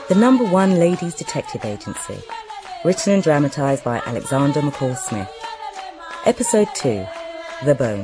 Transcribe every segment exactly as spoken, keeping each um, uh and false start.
the number one ladies detective agency. Written and dramatised by Alexander McCall Smith. Episode two, The Bone.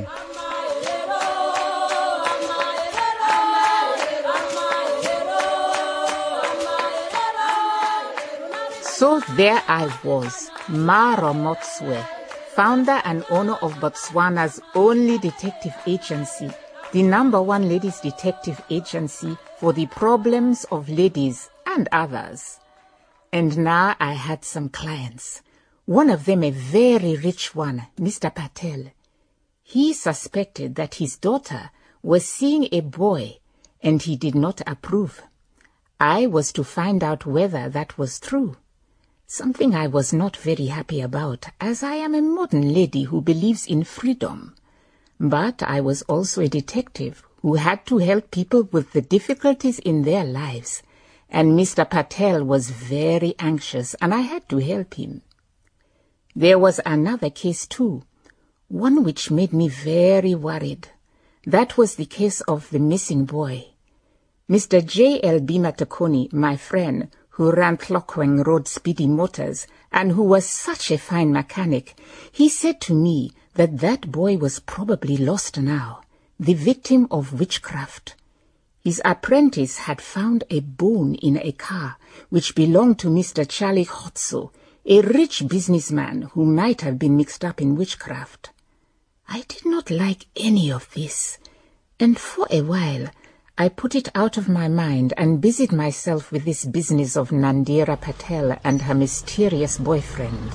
So there I was, Maro Motswe, founder and owner of Botswana's only detective agency, the number one ladies detective agency for the problems of ladies and others. And now I had some clients. One of them a very rich one, Mister Patel. He suspected that his daughter was seeing a boy and he did not approve. I was to find out whether that was true. Something I was not very happy about, as I am a modern lady who believes in freedom. But I was also a detective who had to help people with the difficulties in their lives, and Mister Patel was very anxious, and I had to help him. There was another case too, one which made me very worried. That was the case of the missing boy. Mister J L B Matakoni, my friend, who ran Clockwing Road Speedy Motors and who was such a fine mechanic, he said to me that that boy was probably lost now, the victim of witchcraft. His apprentice had found a bone in a car which belonged to Mister Charlie Hotso, a rich businessman who might have been mixed up in witchcraft. I did not like any of this, and for a while I put it out of my mind and busied myself with this business of Nandira Patel and her mysterious boyfriend.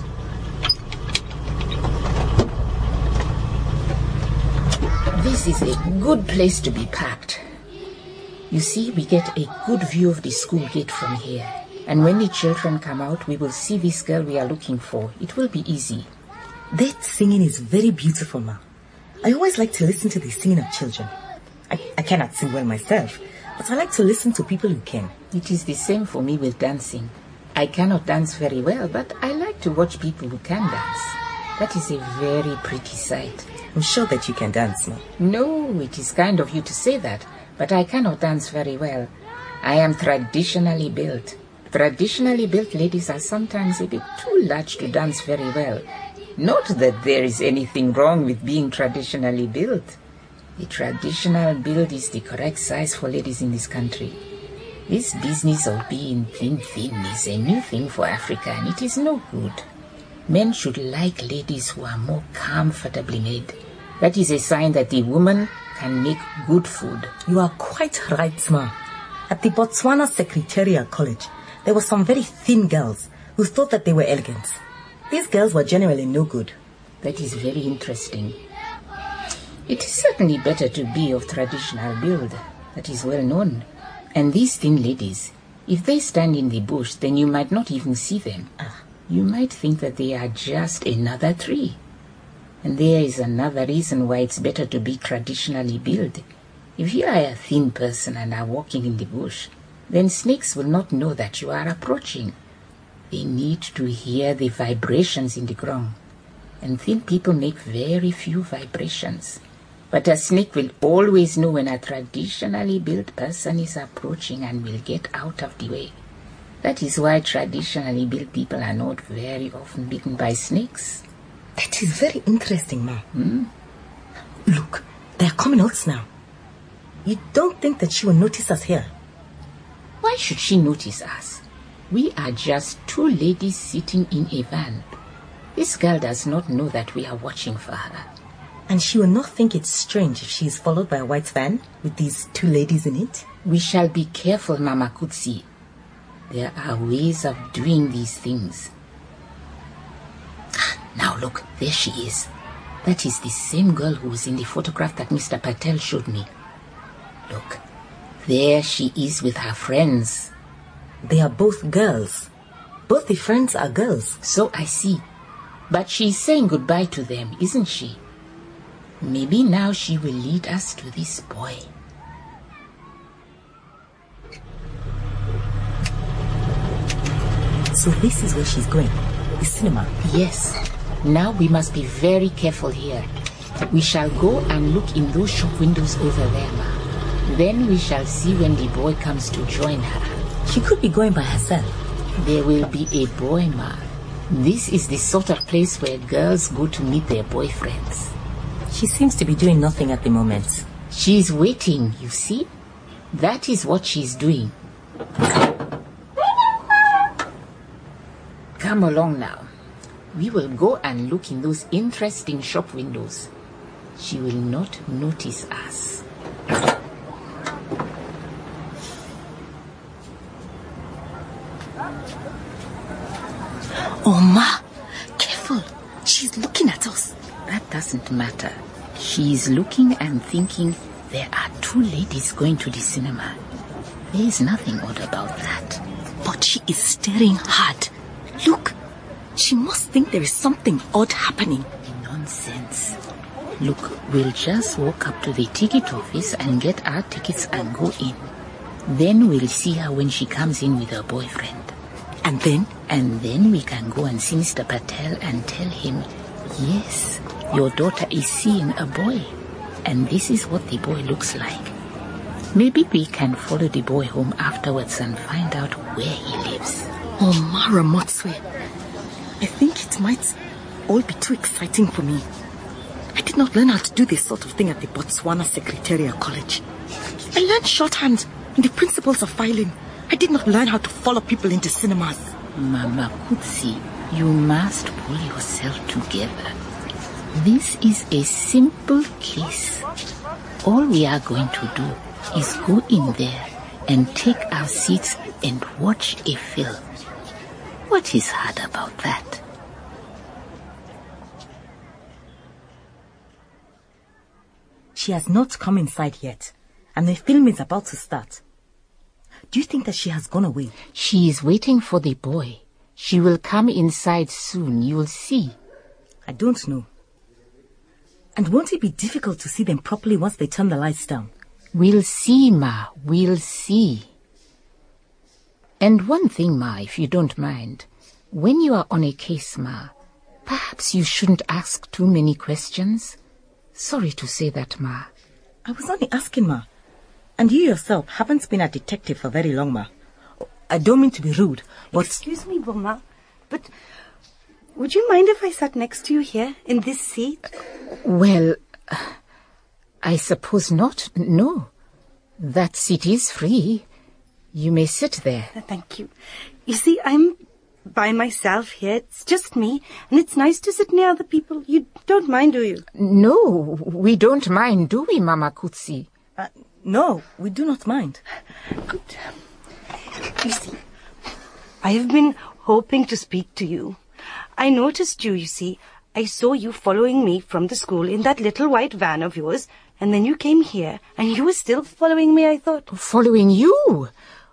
This is a good place to be parked. You see, we get a good view of the school gate from here. And when the children come out, we will see this girl we are looking for. It will be easy. That singing is very beautiful, Ma. I always like to listen to the singing of children. I, I cannot sing well myself, but I like to listen to people who can. It is the same for me with dancing. I cannot dance very well, but I like to watch people who can dance. That is a very pretty sight. I'm sure that you can dance, Ma. No, it is kind of you to say that, but I cannot dance very well. I am traditionally built. Traditionally built ladies are sometimes a bit too large to dance very well. Not that there is anything wrong with being traditionally built. The traditional build is the correct size for ladies in this country. This business of being thin thin is a new thing for Africa, and it is no good. Men should like ladies who are more comfortably made. That is a sign that the woman can make good food. You are quite right, Ma. At the Botswana Secretariat College, there were some very thin girls who thought that they were elegant. These girls were generally no good. That is very interesting. It is certainly better to be of traditional build. That is well known. And these thin ladies, if they stand in the bush, then you might not even see them. Ah. You might think that they are just another tree. And there is another reason why it's better to be traditionally built. If you are a thin person and are walking in the bush, then snakes will not know that you are approaching. They need to hear the vibrations in the ground. And thin people make very few vibrations. But a snake will always know when a traditionally built person is approaching and will get out of the way. That is why traditionally built people are not very often bitten by snakes. That is very interesting, Ma. Hmm? Look, they are coming out now. You don't think that she will notice us here? Why should she notice us? We are just two ladies sitting in a van. This girl does not know that we are watching for her. And she will not think it's strange if she is followed by a white van with these two ladies in it? We shall be careful, Mama Kutsi. There are ways of doing these things. Now look, there she is. That is the same girl who was in the photograph that Mister Patel showed me. Look, there she is with her friends. They are both girls. Both the friends are girls. So I see. But she's saying goodbye to them, isn't she? Maybe now she will lead us to this boy. So this is where she's going, the cinema? Yes. Now we must be very careful here. We shall go and look in those shop windows over there, Ma. Then we shall see when the boy comes to join her. She could be going by herself. There will be a boy, Ma. This is the sort of place where girls go to meet their boyfriends. She seems to be doing nothing at the moment. She's waiting, you see? That is what she's doing. Come along now. We will go and look in those interesting shop windows. She will not notice us. Oh, Ma, careful. She's looking at us. That doesn't matter. She is looking and thinking there are two ladies going to the cinema. There is nothing odd about that. But she is staring hard. Look, she must think there is something odd happening. Nonsense. Look, we'll just walk up to the ticket office and get our tickets and go in. Then we'll see her when she comes in with her boyfriend. And then? And then we can go and see Mister Patel and tell him, yes, your daughter is seeing a boy. And this is what the boy looks like. Maybe we can follow the boy home afterwards and find out where he lives. Oh, Mara Motswe, I think it might all be too exciting for me. I did not learn how to do this sort of thing at the Botswana Secretariat College. I learned shorthand and the principles of filing. I did not learn how to follow people into cinemas. Mama Kutsi, you must pull yourself together. This is a simple case. All we are going to do is go in there and take our seats and watch a film. What is hard about that? She has not come inside yet, and the film is about to start. Do you think that she has gone away? She is waiting for the boy. She will come inside soon, you'll see. I don't know. And won't it be difficult to see them properly once they turn the lights down? We'll see, Ma, we'll see. And one thing, Ma, if you don't mind, when you are on a case, Ma, perhaps you shouldn't ask too many questions. Sorry to say that, Ma. I was only asking, Ma. And you yourself haven't been a detective for very long, Ma. I don't mean to be rude, but... Excuse me, Boma, but would you mind if I sat next to you here, in this seat? Well, I suppose not. No. That seat is free. You may sit there. Thank you. You see, I'm by myself here. It's just me, and it's nice to sit near other people. You don't mind, do you? No, we don't mind, do we, Mama Kutsi? Uh, no, we do not mind. Good. You see, I have been hoping to speak to you. I noticed you, you see. I saw you following me from the school in that little white van of yours, and then you came here, and you were still following me, I thought. Following you?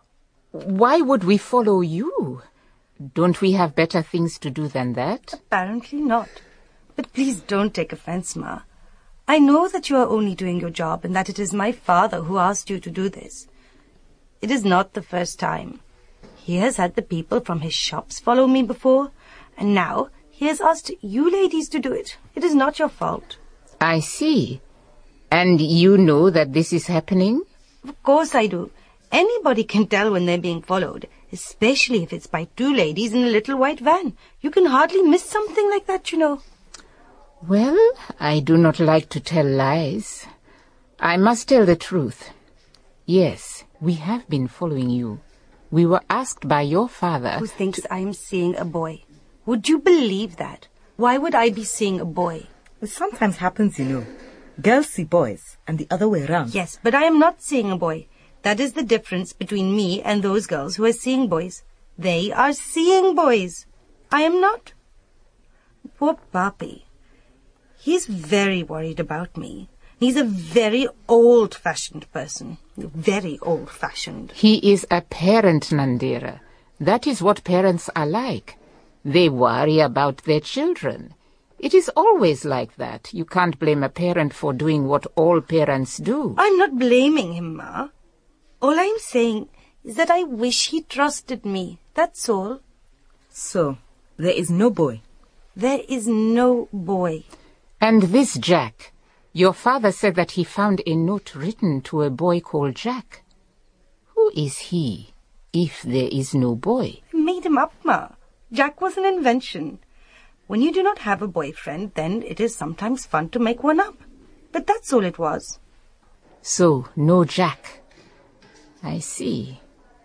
Why would we follow you? Don't we have better things to do than that? Apparently not. But please don't take offense, Ma. I know that you are only doing your job and that it is my father who asked you to do this. It is not the first time. He has had the people from his shops follow me before, and now he has asked you ladies to do it. It is not your fault. I see. And you know that this is happening? Of course I do. Anybody can tell when they're being followed, especially if it's by two ladies in a little white van. You can hardly miss something like that, you know. Well, I do not like to tell lies. I must tell the truth. Yes, we have been following you. We were asked by your father... Who thinks to... I'm seeing a boy. Would you believe that? Why would I be seeing a boy? It sometimes happens, you know. Girls see boys, and the other way around. Yes, but I am not seeing a boy. That is the difference between me and those girls who are seeing boys. They are seeing boys. I am not. Poor Papi. He's very worried about me. He's a very old-fashioned person. Very old-fashioned. He is a parent, Nandira. That is what parents are like. They worry about their children. It is always like that. You can't blame a parent for doing what all parents do. I'm not blaming him, Ma. All I'm saying is that I wish he trusted me. That's all. So, there is no boy? There is no boy. And this Jack, your father said that he found a note written to a boy called Jack. Who is he? if there is no boy? I made him up, Ma. Jack was an invention. When you do not have a boyfriend, then it is sometimes fun to make one up. But that's all it was. So, no Jack. I see.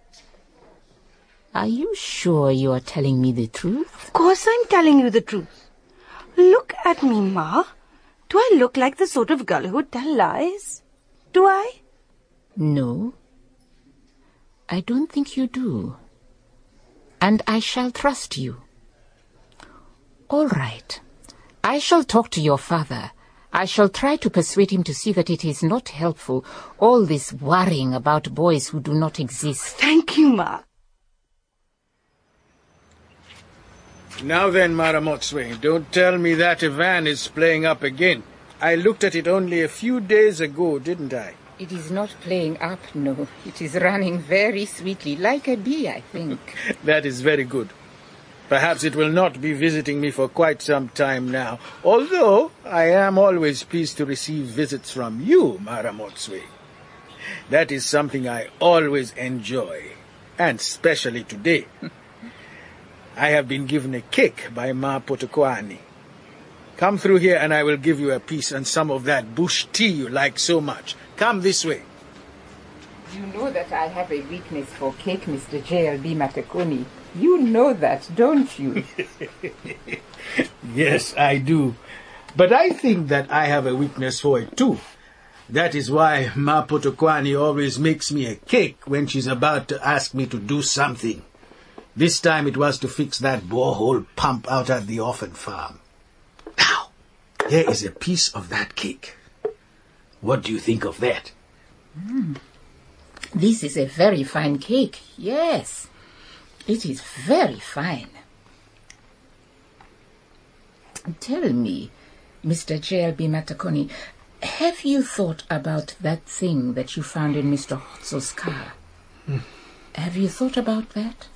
Are you sure you are telling me the truth? Of course I'm telling you the truth. Look at me, Ma. Do I look like the sort of girl who would tell lies? Do I? No. I don't think you do. And I shall trust you. All right. I shall talk to your father. I shall try to persuade him to see that it is not helpful, all this worrying about boys who do not exist. Thank you, Ma. Now then, Maramotswe, don't tell me that Ivan is playing up again. I looked at it only a few days ago, didn't I? It is not playing up, no. It is running very sweetly, like a bee, I think. That is very good. Perhaps it will not be visiting me for quite some time now, although I am always pleased to receive visits from you, Maramotswe. That is something I always enjoy, and especially today. I have been given a cake by Ma Potokwane. Come through here and I will give you a piece and some of that bush tea you like so much. Come this way. You know that I have a weakness for cake, Mister J L B Matakoni. You know that, don't you? Yes, I do. But I think that I have a weakness for it too. That is why Ma Potokwane always makes me a cake when she's about to ask me to do something. This time it was to fix that borehole pump out at the orphan farm. Now, here is a piece of that cake. What do you think of that? Mm. This is a very fine cake, yes. It is very fine. Tell me, Mister J L B Matakoni, have you thought about that thing that you found in Mister Hotso's car? Hmm. Have you thought about that?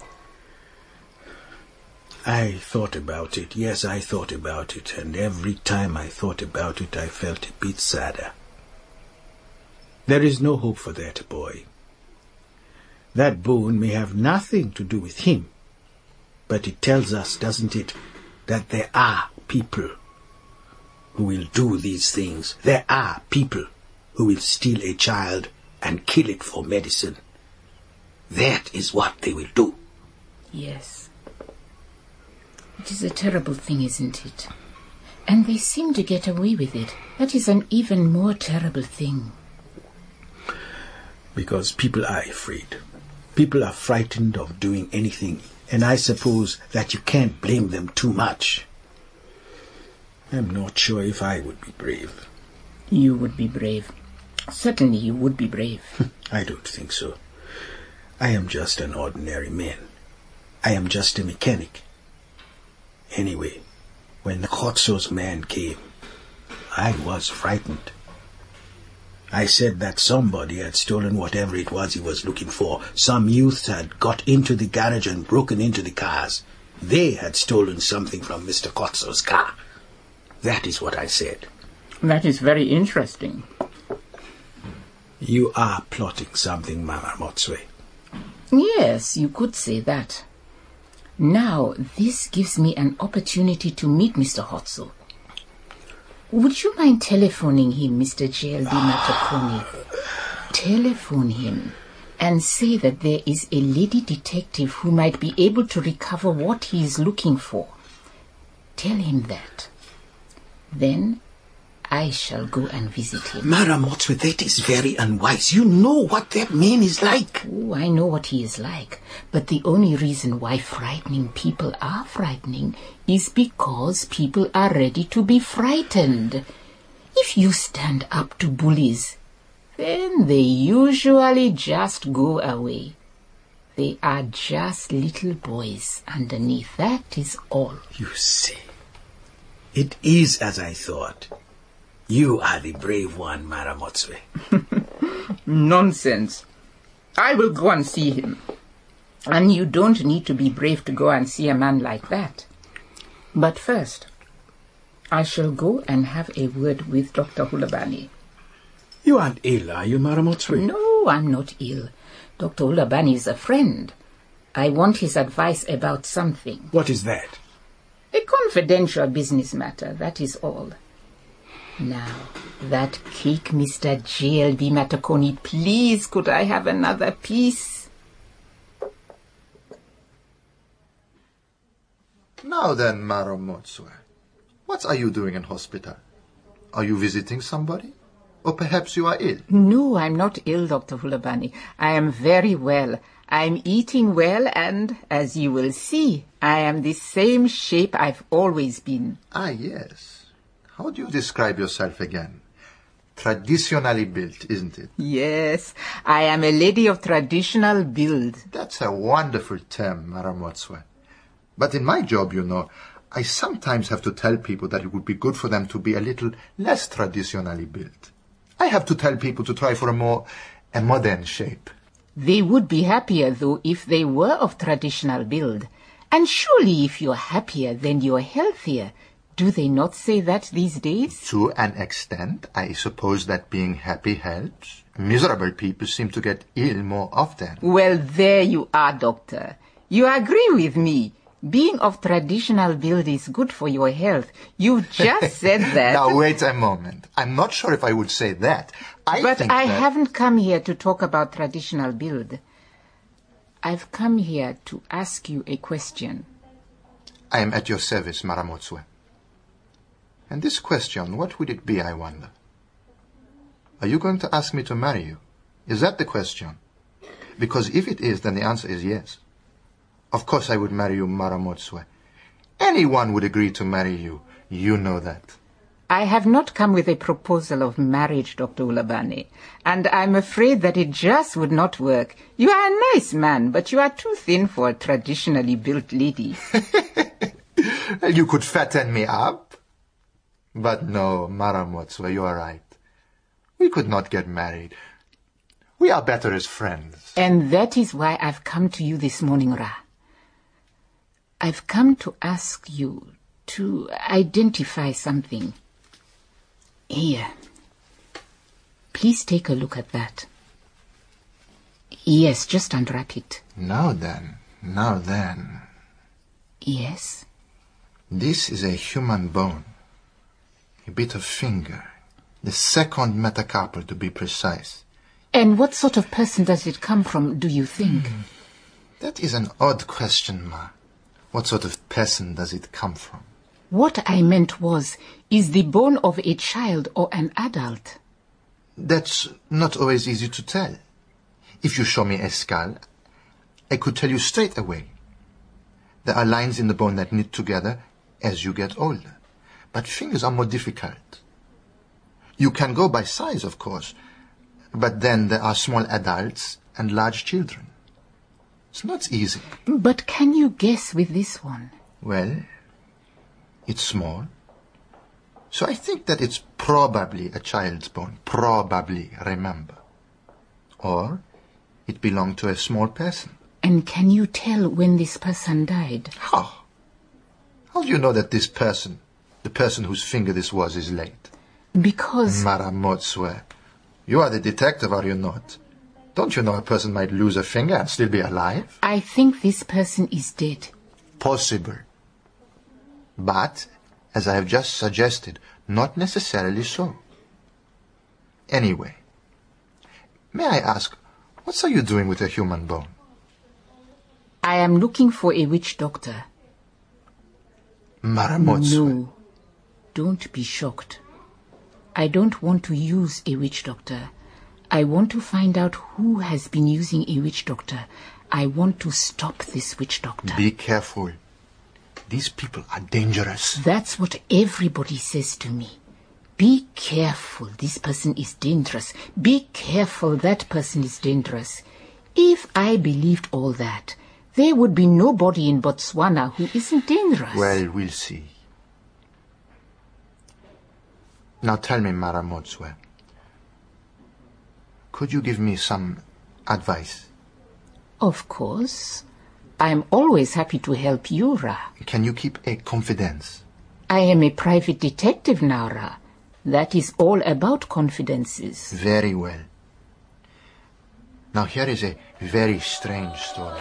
I thought about it, yes, I thought about it, and every time I thought about it, I felt a bit sadder. There is no hope for that boy. That bone may have nothing to do with him, but it tells us, doesn't it, that there are people who will do these things. There are people who will steal a child and kill it for medicine. That is what they will do. Yes. It is a terrible thing, isn't it? And they seem to get away with it. That is an even more terrible thing. Because people are afraid. People are frightened of doing anything, and I suppose that you can't blame them too much. I'm not sure if I would be brave. You would be brave. Certainly you would be brave. I don't think so. I am just an ordinary man. I am just a mechanic. Anyway, when Hotso's man came, I was frightened. I said that somebody had stolen whatever it was he was looking for. Some youths had got into the garage and broken into the cars. They had stolen something from Mister Hotso's car. That is what I said. That is very interesting. You are plotting something, Maramotswe. Yes, you could say that. Now, this gives me an opportunity to meet Mister Hotso. Would you mind telephoning him, Mister J L B Matakoni? Telephone him and say that there is a lady detective who might be able to recover what he is looking for. Tell him that. Then I shall go and visit him. Maramotswe, that is very unwise. You know what that man is like. Oh, I know what he is like. But the only reason why frightening people are frightening is because people are ready to be frightened. If you stand up to bullies, then they usually just go away. They are just little boys underneath. That is all. You see, it is as I thought. You are the brave one, Maramotswe. Nonsense. I will go and see him. And you don't need to be brave to go and see a man like that. But first, I shall go and have a word with Doctor Hulabani. You aren't ill, are you, Maramotswe? No, I'm not ill. Doctor Ulabani is a friend. I want his advice about something. What is that? A confidential business matter, that is all. Now, that cake, Mister J L B Matakoni, please, could I have another piece? Now then, Maro Motswe, what are you doing in hospital? Are you visiting somebody? Or perhaps you are ill? No, I'm not ill, Doctor Ulabani. I am very well. I'm eating well and, as you will see, I am the same shape I've always been. Ah, yes. How do you describe yourself again? Traditionally built, isn't it? Yes, I am a lady of traditional build. That's a wonderful term, Maro Motswe. But in my job, you know, I sometimes have to tell people that it would be good for them to be a little less traditionally built. I have to tell people to try for a more a modern shape. They would be happier, though, if they were of traditional build. And surely if you're happier, then you're healthier. Do they not say that these days? To an extent, I suppose that being happy helps. Miserable people seem to get ill more often. Well, there you are, Doctor. You agree with me. Being of traditional build is good for your health. You've just said that. Now, wait a moment. I'm not sure if I would say that. I but think I that... haven't come here to talk about traditional build. I've come here to ask you a question. I am at your service, Maro Motswe. And this question, what would it be, I wonder? Are you going to ask me to marry you? Is that the question? Because if it is, then the answer is yes. Of course I would marry you, Maro Motswe. Anyone would agree to marry you. You know that. I have not come with a proposal of marriage, Doctor Ulabani, and I'm afraid that it just would not work. You are a nice man, but you are too thin for a traditionally built lady. You could fatten me up. But no, Maro Motswe, you are right. We could not get married. We are better as friends. And that is why I've come to you this morning, Ra. I've come to ask you to identify something. Here. Please take a look at that. Yes, just unwrap it. Now then, now then. Yes? This is a human bone. A bit of finger. The second metacarpal, to be precise. And what sort of person does it come from, do you think? Mm. That is an odd question, Ma. What sort of person does it come from? What I meant was, is the bone of a child or an adult? That's not always easy to tell. If you show me a skull, I could tell you straight away. There are lines in the bone that knit together as you get older. But fingers are more difficult. You can go by size, of course, but then there are small adults and large children. It's not easy. But can you guess with this one? Well, it's small. So I think that it's probably a child's bone. Probably, remember. Or it belonged to a small person. And can you tell when this person died? How? How do you know that this person, the person whose finger this was, is late? Because... Maro Motswe, you are the detective, are you not? Don't you know a person might lose a finger and still be alive? I think this person is dead. Possible. But, as I have just suggested, not necessarily so. Anyway, may I ask, what are you doing with a human bone? I am looking for a witch doctor. Maro Motswe. No, don't be shocked. I don't want to use a witch doctor. I want to find out who has been using a witch doctor. I want to stop this witch doctor. Be careful. These people are dangerous. That's what everybody says to me. Be careful, this person is dangerous. Be careful, that person is dangerous. If I believed all that, there would be nobody in Botswana who isn't dangerous. Well, we'll see. Now tell me, Maro Motswe, could you give me some advice? Of course. I'm always happy to help you, Ra. Can you keep a confidence? I am a private detective now, Ra. That is all about confidences. Very well. Now here is a very strange story.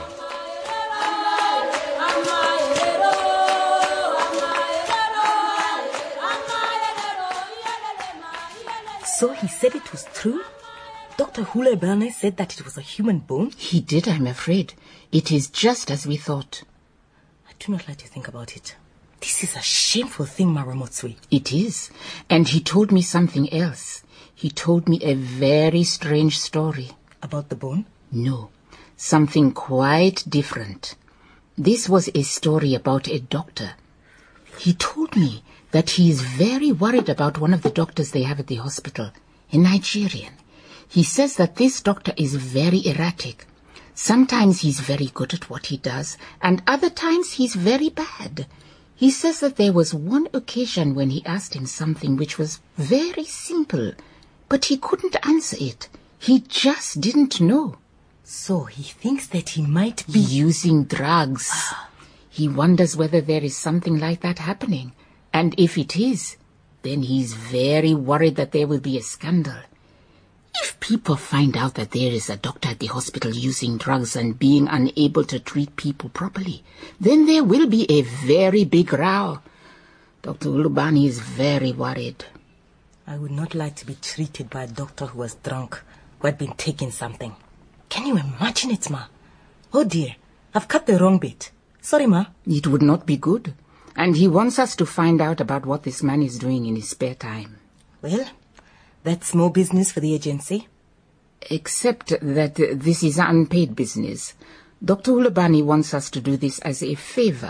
So he said it was true? Doctor Hulebane said that it was a human bone? He did, I'm afraid. It is just as we thought. I do not like to think about it. This is a shameful thing, Maramotswe. It is. And he told me something else. He told me a very strange story. About the bone? No, something quite different. This was a story about a doctor. He told me that he is very worried about one of the doctors they have at the hospital, a Nigerian. He says that this doctor is very erratic. Sometimes he's very good at what he does, and other times he's very bad. He says that there was one occasion when he asked him something which was very simple, but he couldn't answer it. He just didn't know. So he thinks that he might be using drugs. He wonders whether there is something like that happening. And if it is, then he's very worried that there will be a scandal. If people find out that there is a doctor at the hospital using drugs and being unable to treat people properly, then there will be a very big row. Doctor Hulebane is very worried. I would not like to be treated by a doctor who was drunk, who had been taking something. Can you imagine it, Ma? Oh dear, I've cut the wrong bit. Sorry, Ma. It would not be good. And he wants us to find out about what this man is doing in his spare time. Well, that's more business for the agency. Except that this is unpaid business. Doctor Hulebane wants us to do this as a favor.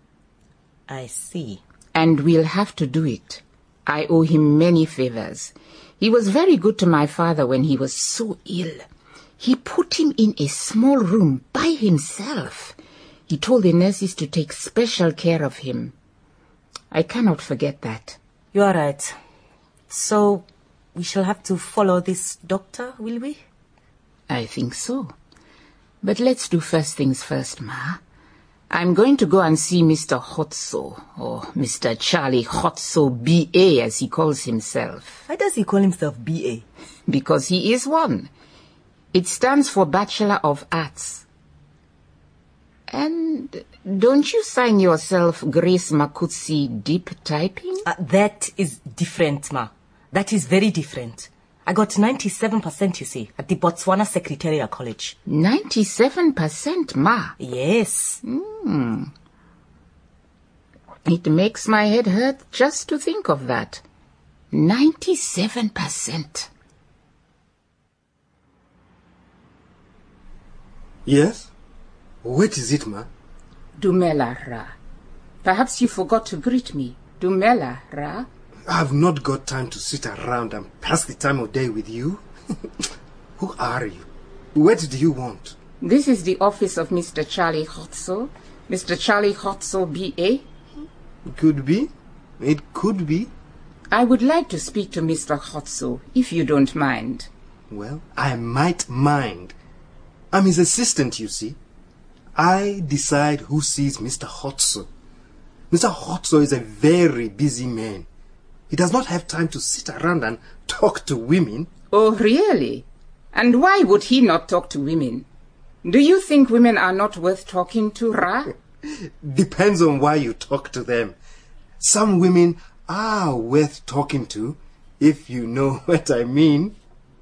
I see. And we'll have to do it. I owe him many favors. He was very good to my father when he was so ill. He put him in a small room by himself. He told the nurses to take special care of him. I cannot forget that. You are right. So, we shall have to follow this doctor, will we? I think so. But let's do first things first, Ma. I'm going to go and see Mister Khotso, or Mister Charlie Khotso B A as he calls himself. Why does he call himself B A? Because he is one. It stands for Bachelor of Arts. And don't you sign yourself Grace Makutsi Deep Typing? Uh, that is different, Ma. That is very different. I got ninety-seven percent, you see, at the Botswana Secretarial College. ninety-seven percent, Ma? Yes. Hmm. It makes my head hurt just to think of that. ninety-seven percent. Yes? What is it, Ma? Dumela, Ra. Perhaps you forgot to greet me. Dumela, Ra. I've not got time to sit around and pass the time of day with you. Who are you? What do you want? This is the office of Mister Charlie Khotso. Mister Charlie Khotso B A. Could be. It could be. I would like to speak to Mister Khotso, if you don't mind. Well, I might mind. I'm his assistant, you see. I decide who sees Mister Khotso. Mister Khotso is a very busy man. He does not have time to sit around and talk to women. Oh, really? And why would he not talk to women? Do you think women are not worth talking to, Ra? Depends on why you talk to them. Some women are worth talking to, if you know what I mean.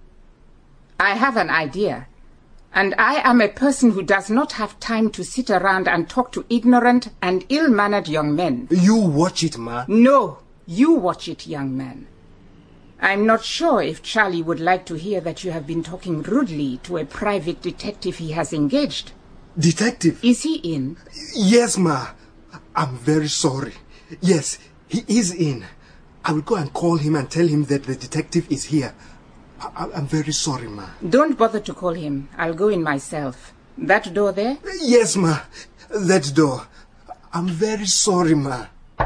I have an idea. And I am a person who does not have time to sit around and talk to ignorant and ill-mannered young men. You watch it, Ma. No, you watch it, young man. I'm not sure if Charlie would like to hear that you have been talking rudely to a private detective he has engaged. Detective? Is he in? Yes, Ma. I'm very sorry. Yes, he is in. I will go and call him and tell him that the detective is here. I I'm very sorry, Ma. Don't bother to call him. I'll go in myself. That door there? Yes, Ma. That door. I'm very sorry, Ma.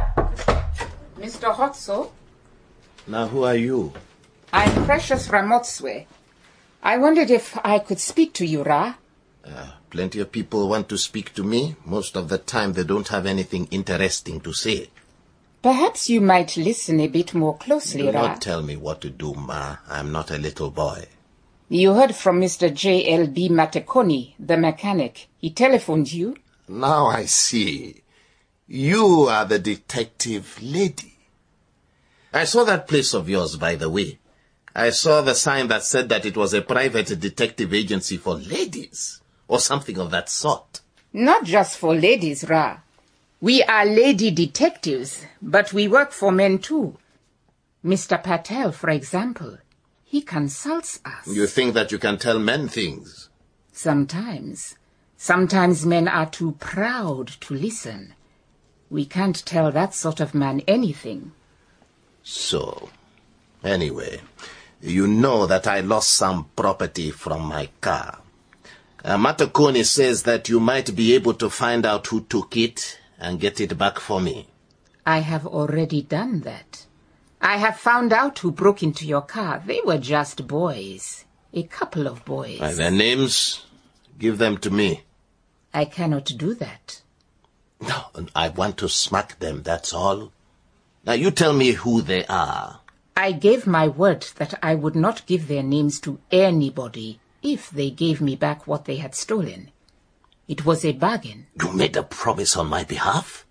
Mister Khotso? Now, who are you? I'm Precious Ramotswe. I wondered if I could speak to you, Ra. Uh, plenty of people want to speak to me. Most of the time, they don't have anything interesting to say. Perhaps you might listen a bit more closely, Do Ra. not tell me what to do, Ma. I'm not a little boy. You heard from Mister J L B Matekoni, the mechanic. He telephoned you? Now I see. You are the detective lady. I saw that place of yours, by the way. I saw the sign that said that it was a private detective agency for ladies, or something of that sort. Not just for ladies, Ra. We are lady detectives, but we work for men too. Mister Patel, for example, he consults us. You think that you can tell men things? Sometimes. Sometimes men are too proud to listen. We can't tell that sort of man anything. So, anyway, you know that I lost some property from my car. Uh, Matekoni says that you might be able to find out who took it and get it back for me. I have already done that. I have found out who broke into your car. They were just boys. A couple of boys. By their names, give them to me. I cannot do that. No, I want to smack them, that's all. Now you tell me who they are. I gave my word that I would not give their names to anybody if they gave me back what they had stolen. It was a bargain. You made a promise on my behalf?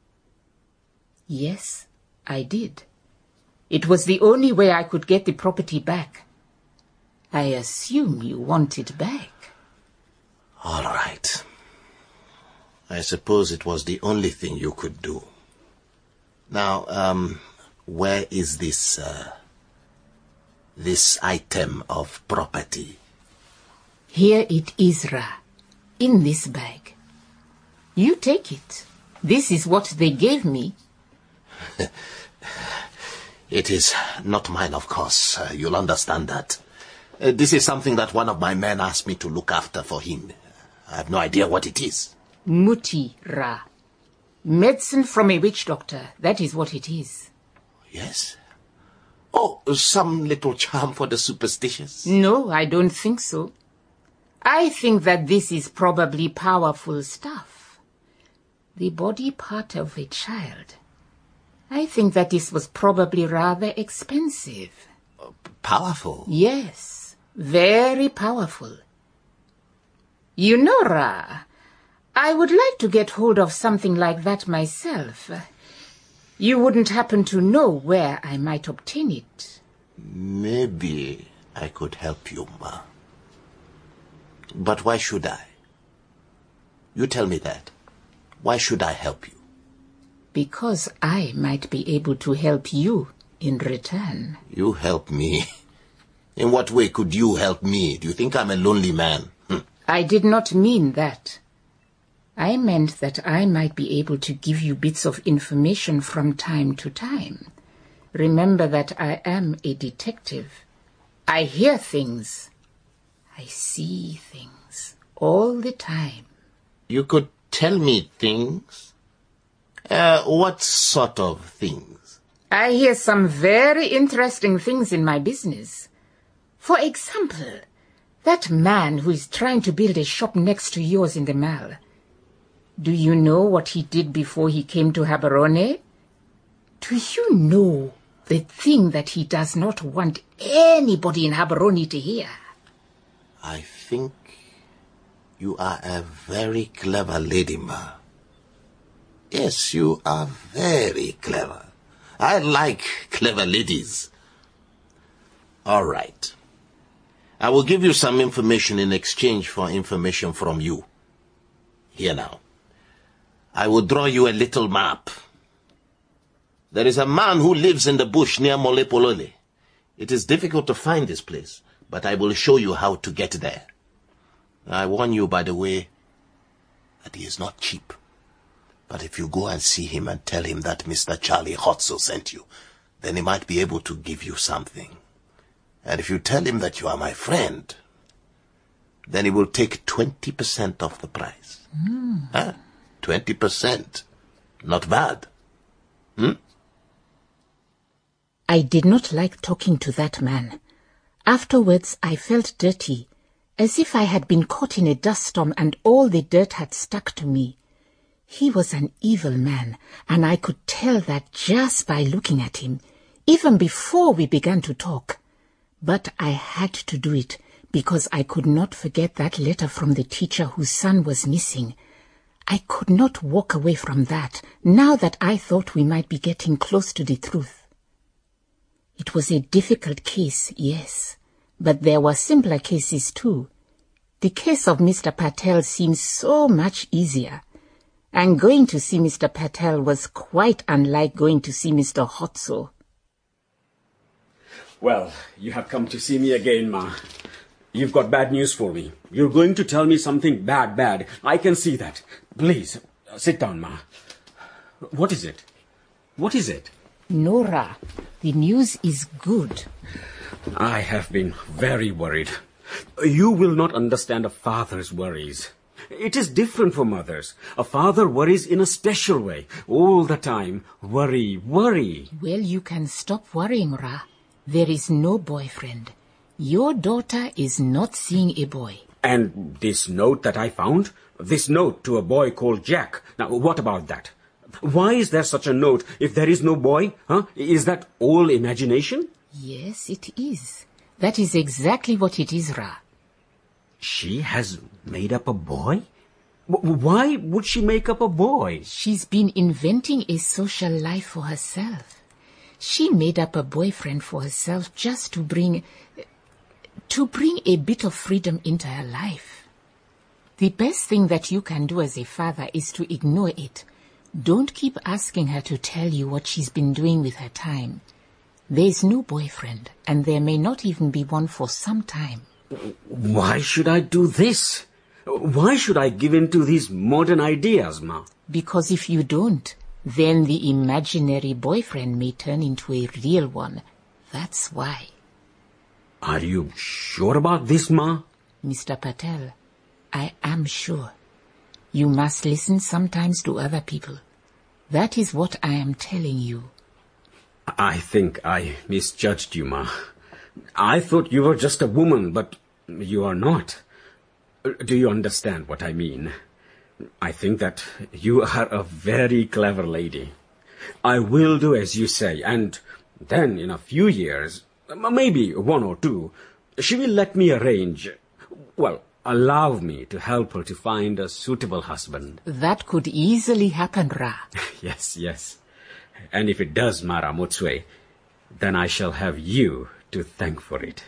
Yes, I did. It was the only way I could get the property back. I assume you want it back. All right. I suppose it was the only thing you could do. Now, um, where is this, uh, this item of property? Here it is, Ra, in this bag. You take it. This is what they gave me. It is not mine, of course. Uh, you'll understand that. Uh, this is something that one of my men asked me to look after for him. I have no idea what it is. Muti, Ra. Medicine from a witch doctor. That is what it is. Yes? Oh, some little charm for the superstitious? No, I don't think so. I think that this is probably powerful stuff. The body part of a child. I think that this was probably rather expensive. Uh, powerful? Yes, very powerful. You know, Ra, I would like to get hold of something like that myself. You wouldn't happen to know where I might obtain it? Maybe I could help you, Ma. But why should I? You tell me that. Why should I help you? Because I might be able to help you in return. You help me? In what way could you help me? Do you think I'm a lonely man? Hm. I did not mean that. I meant that I might be able to give you bits of information from time to time. Remember that I am a detective. I hear things. I see things all the time. You could tell me things? Uh, what sort of things? I hear some very interesting things in my business. For example, that man who is trying to build a shop next to yours in the mall. Do you know what he did before he came to Gaborone? Do you know the thing that he does not want anybody in Gaborone to hear? I think you are a very clever lady, Ma. Yes, you are very clever. I like clever ladies. All right. I will give you some information in exchange for information from you. Here now. I will draw you a little map. There is a man who lives in the bush near Molepolole. It is difficult to find this place, but I will show you how to get there. I warn you, by the way, that he is not cheap. But if you go and see him and tell him that Mister Charlie Hotso sent you, then he might be able to give you something. And if you tell him that you are my friend, then he will take twenty percent off the price. Mm. Huh? twenty percent. Not bad. Hmm? I did not like talking to that man. Afterwards, I felt dirty, as if I had been caught in a dust storm and all the dirt had stuck to me. He was an evil man, and I could tell that just by looking at him, even before we began to talk. But I had to do it, because I could not forget that letter from the teacher whose son was missing. I could not walk away from that, now that I thought we might be getting close to the truth. It was a difficult case, yes, but there were simpler cases too. The case of Mister Patel seems so much easier, and going to see Mister Patel was quite unlike going to see Mister Hotso. Well, you have come to see me again, Ma. You've got bad news for me. You're going to tell me something bad, bad. I can see that. Please, uh, sit down, Ma. What is it? What is it? Nora, the news is good. I have been very worried. You will not understand a father's worries. It is different for mothers. A father worries in a special way. All the time. Worry, worry. Well, you can stop worrying, Ra. There is no boyfriend. Your daughter is not seeing a boy. And this note that I found? This note to a boy called Jack. Now, what about that? Why is there such a note if there is no boy? Huh? Is that all imagination? Yes, it is. That is exactly what it is, Ra. She has made up a boy? W- why would she make up a boy? She's been inventing a social life for herself. She made up a boyfriend for herself just to bring... to bring a bit of freedom into her life. The best thing that you can do as a father is to ignore it. Don't keep asking her to tell you what she's been doing with her time. There's no boyfriend, and there may not even be one for some time. Why should I do this? Why should I give in to these modern ideas, Ma? Because if you don't, then the imaginary boyfriend may turn into a real one. That's why. Are you sure about this, Ma? Mister Patel, I am sure. You must listen sometimes to other people. That is what I am telling you. I think I misjudged you, Ma. I thought you were just a woman, but you are not. Do you understand what I mean? I think that you are a very clever lady. I will do as you say, and then in a few years, maybe one or two, she will let me arrange, well, allow me to help her to find a suitable husband. That could easily happen, Ra. Yes, yes. And if it does, Mara Motswe, then I shall have you to thank for it.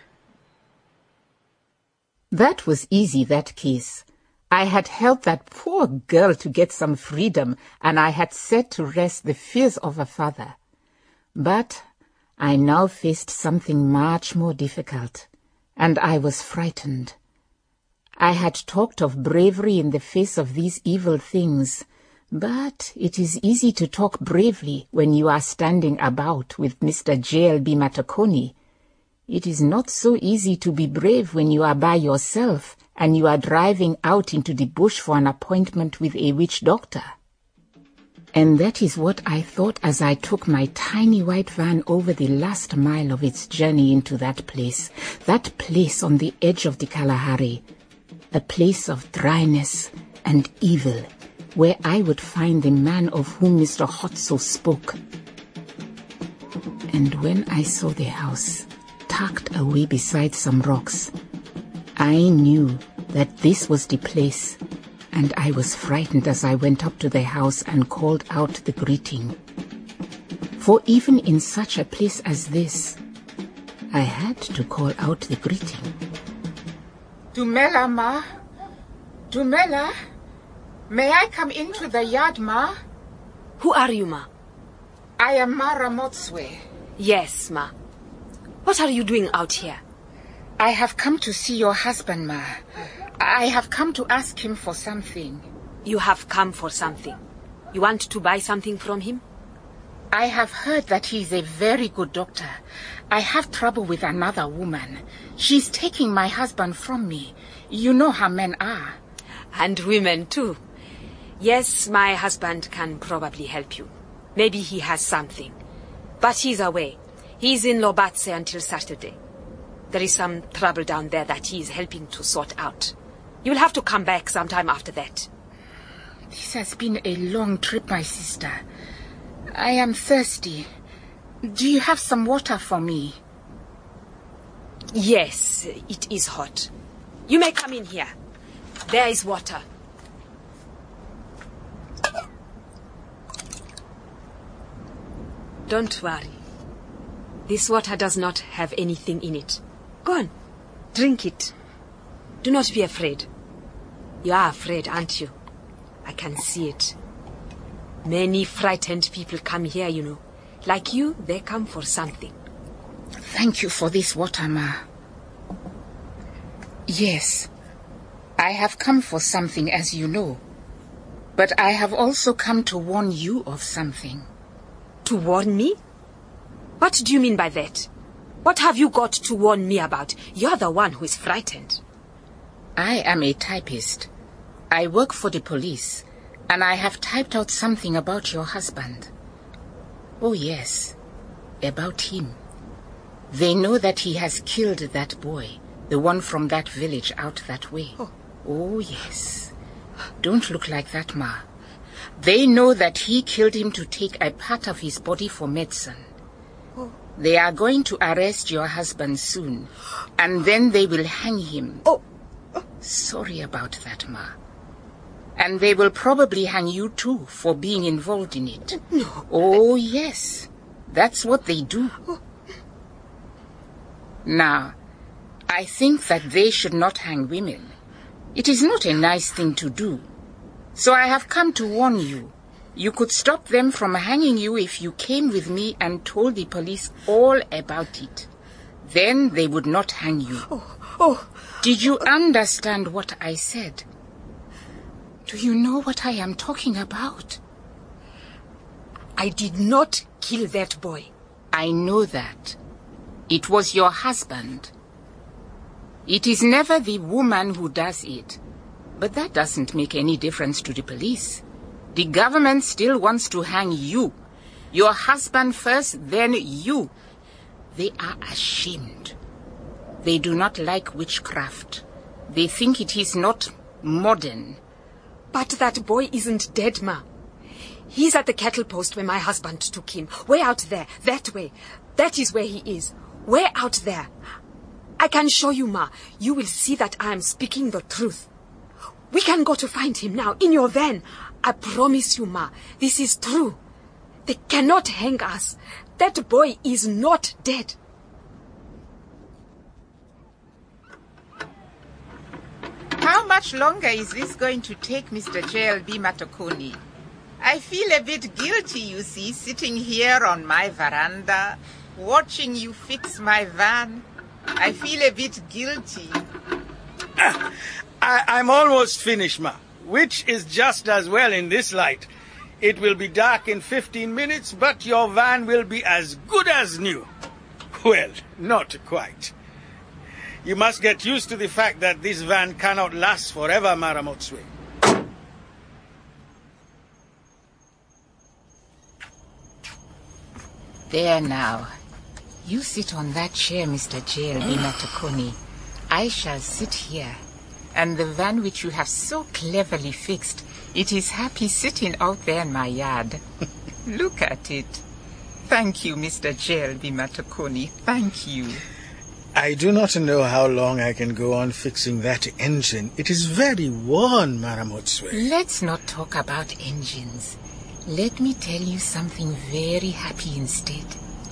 That was easy, that case. I had helped that poor girl to get some freedom, and I had set to rest the fears of her father. But I now faced something much more difficult, and I was frightened. I had talked of bravery in the face of these evil things, but it is easy to talk bravely when you are standing about with Mister J L B Matakoni. It is not so easy to be brave when you are by yourself and you are driving out into the bush for an appointment with a witch doctor. And that is what I thought as I took my tiny white van over the last mile of its journey into that place, that place on the edge of the Kalahari, a place of dryness and evil, where I would find the man of whom Mister Hotso spoke. And when I saw the house, tucked away beside some rocks, I knew that this was the place, and I was frightened as I went up to the house and called out the greeting. For even in such a place as this, I had to call out the greeting. Dumela, Ma. Dumela. May I come into the yard, Ma? Who are you, Ma? I am Mara Motswe. Yes, Ma. What are you doing out here? I have come to see your husband, Ma. I have come to ask him for something. You have come for something. You want to buy something from him? I have heard that he is a very good doctor. I have trouble with another woman. She's taking my husband from me. You know how men are. And women, too. Yes, my husband can probably help you. Maybe he has something. But he's away. He's in Lobatse until Saturday. There is some trouble down there that he is helping to sort out. You will have to come back sometime after that. This has been a long trip, my sister. I am thirsty. Do you have some water for me? Yes, it is hot. You may come in here. There is water. Don't worry. This water does not have anything in it. Go on, drink it. Do not be afraid. You are afraid, aren't you? I can see it. Many frightened people come here, you know. Like you, they come for something. Thank you for this water, Ma. Yes, I have come for something, as you know. But I have also come to warn you of something. To warn me? What do you mean by that? What have you got to warn me about? You're the one who is frightened. I am a typist. I work for the police, and I have typed out something about your husband. Oh, yes, about him. They know that he has killed that boy, the one from that village out that way. Oh, oh yes. Don't look like that, Ma. They know that he killed him to take a part of his body for medicine. Oh. They are going to arrest your husband soon, and then they will hang him. Oh. Sorry about that, Ma. And they will probably hang you too for being involved in it. No. Oh, yes. That's what they do. Oh. Now, I think that they should not hang women. It is not a nice thing to do. So I have come to warn you. You could stop them from hanging you if you came with me and told the police all about it. Then they would not hang you. Oh, oh. Did you understand what I said? Do you know what I am talking about? I did not kill that boy. I know that. It was your husband. It is never the woman who does it. But that doesn't make any difference to the police. The government still wants to hang you. Your husband first, then you. They are ashamed. They do not like witchcraft. They think it is not modern. But that boy isn't dead, Ma. He's at the cattle post where my husband took him. Way out there, that way. That is where he is. Way out there. I can show you, Ma. You will see that I am speaking the truth. We can go to find him now, in your van. I promise you, Ma, this is true. They cannot hang us. That boy is not dead. How much longer is this going to take, Mister J L B Matokoni? I feel a bit guilty, you see, sitting here on my veranda, watching you fix my van. I feel a bit guilty. Ah, I, I'm almost finished, Ma, which is just as well in this light. It will be dark in fifteen minutes, but your van will be as good as new. Well, not quite. You must get used to the fact that this van cannot last forever, Maramotswe. There now. You sit on that chair, Mister J L B Matokoni. I shall sit here. And the van which you have so cleverly fixed, it is happy sitting out there in my yard. Look at it. Thank you, Mister J L B Matokoni. Thank you. I do not know how long I can go on fixing that engine. It is very worn, Maramotswe. Let's not talk about engines. Let me tell you something very happy instead.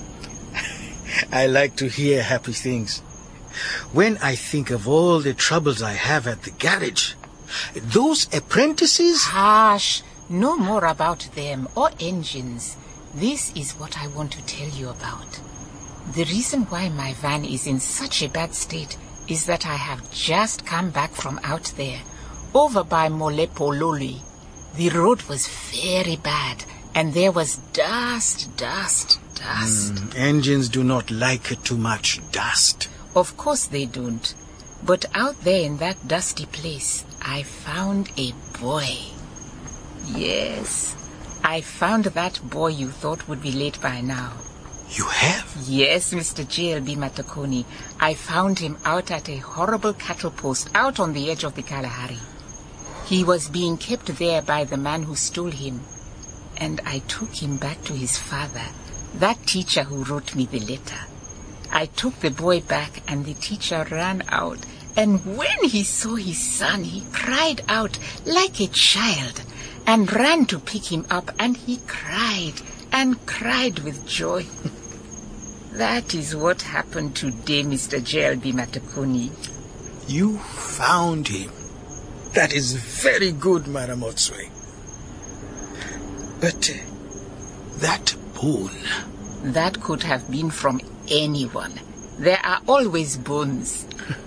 I like to hear happy things. When I think of all the troubles I have at the garage, those apprentices... Hush! No more about them or engines. This is what I want to tell you about. The reason why my van is in such a bad state is that I have just come back from out there, over by Molepololi. The road was very bad, and there was dust, dust, dust. Mm, engines do not like too much dust. Of course they don't. But out there in that dusty place, I found a boy. Yes, I found that boy you thought would be late by now. You have? Yes, Mister J L B Matokoni. I found him out at a horrible cattle post out on the edge of the Kalahari. He was being kept there by the man who stole him. And I took him back to his father, that teacher who wrote me the letter. I took the boy back and the teacher ran out And when he saw his son, he cried out like a child and ran to pick him up, and he cried and cried with joy. That is what happened today, Mister J L B Matakuni. You found him. That is very good, Maramotswe. But uh, that bone... That could have been from anyone. There are always bones.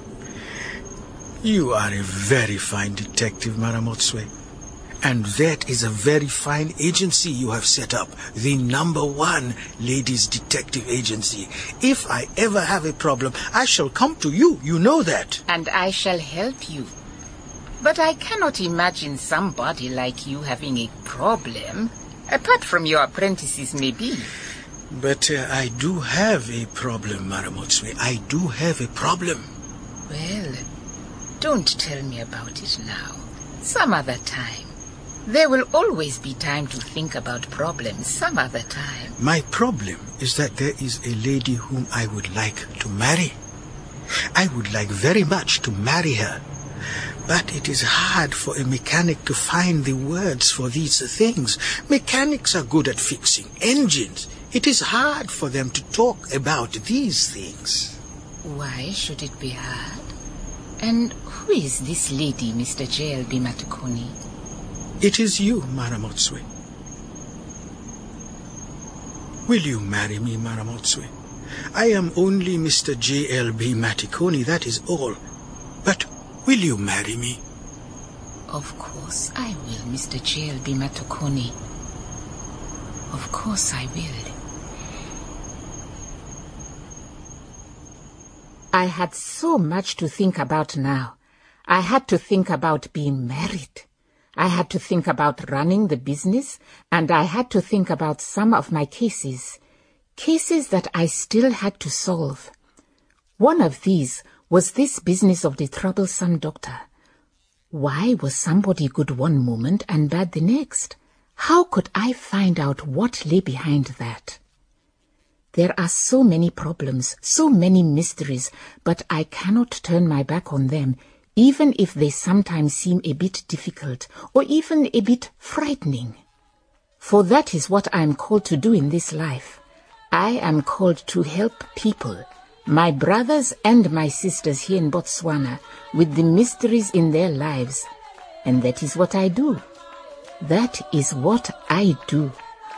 You are a very fine detective, Maramotswe. And that is a very fine agency you have set up, the number one ladies detective agency. If I ever have a problem, I shall come to you, you know that. And I shall help you. But I cannot imagine somebody like you having a problem, apart from your apprentices maybe. But uh, I do have a problem, Maramotswe. I do have a problem. Well, don't tell me about it now. Some other time. There will always be time to think about problems some other time. My problem is that there is a lady whom I would like to marry. I would like very much to marry her. But it is hard for a mechanic to find the words for these things. Mechanics are good at fixing engines. It is hard for them to talk about these things. Why should it be hard? And who is this lady, Mister J L B Matakuni? It is you, Maramotswe. Will you marry me, Maramotswe? I am only Mister J L B Matikoni, that is all. But will you marry me? Of course I will, Mister J L B Matikoni. Of course I will. I had so much to think about now. I had to think about being married. I had to think about running the business, and I had to think about some of my cases, cases that I still had to solve. One of these was this business of the troublesome doctor. Why was somebody good one moment and bad the next? How could I find out what lay behind that? There are so many problems, so many mysteries, but I cannot turn my back on them, even if they sometimes seem a bit difficult or even a bit frightening. For that is what I am called to do in this life. I am called to help people, my brothers and my sisters here in Botswana, with the mysteries in their lives. And that is what I do. That is what I do.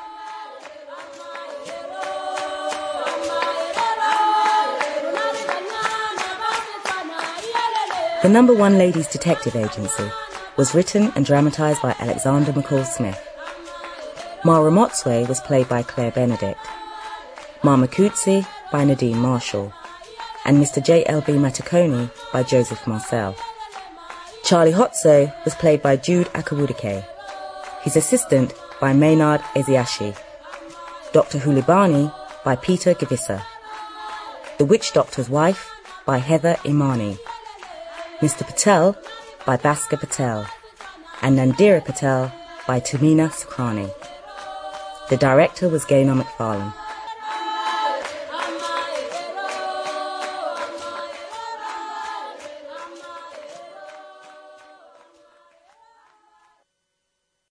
The Number One Ladies Detective Agency was written and dramatized by Alexander McCall Smith. Mara Motswe was played by Claire Benedict, Mama Kutsi by Nadine Marshall, and Mister J L B Matakoni by Joseph Marcel. Charlie Hotso was played by Jude Akawudike, his assistant by Maynard Eziashi, Doctor Hulibani by Peter Gavissa, The Witch Doctor's Wife by Heather Imani, Mister Patel by Bhaskar Patel, and Nandira Patel by Tamina Sukhani. The director was Gaynor McFarlane.